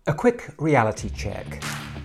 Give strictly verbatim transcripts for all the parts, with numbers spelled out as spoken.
A quick reality check.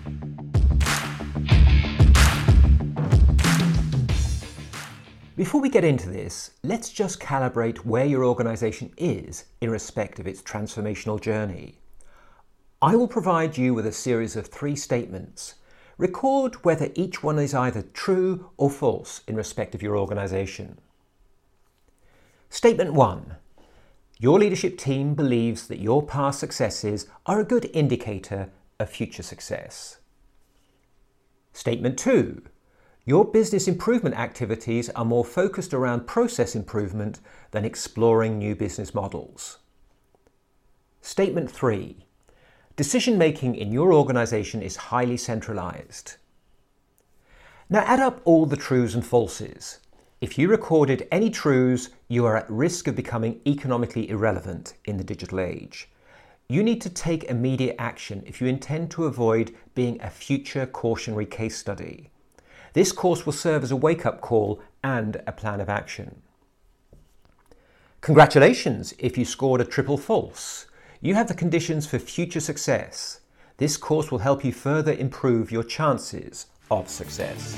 Before we get into this, let's just calibrate where your organisation is in respect of its transformational journey. I will provide you with a series of three statements. Record whether each one is either true or false in respect of your organisation. Statement one. Your leadership team believes that your past successes are a good indicator of future success. Statement two. Your business improvement activities are more focused around process improvement than exploring new business models. Statement three. Decision-making in your organisation is highly centralised. Now add up all the trues and falses. If you recorded any trues, you are at risk of becoming economically irrelevant in the digital age. You need to take immediate action if you intend to avoid being a future cautionary case study. This course will serve as a wake-up call and a plan of action. Congratulations if you scored a triple false. You have the conditions for future success. This course will help you further improve your chances of success.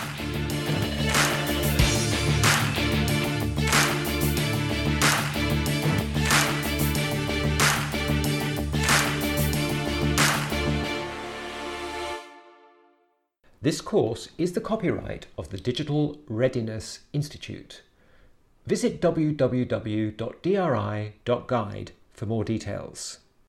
This course is the copyright of the Digital Readiness Institute. Visit w w w dot d r i dot guide for more details.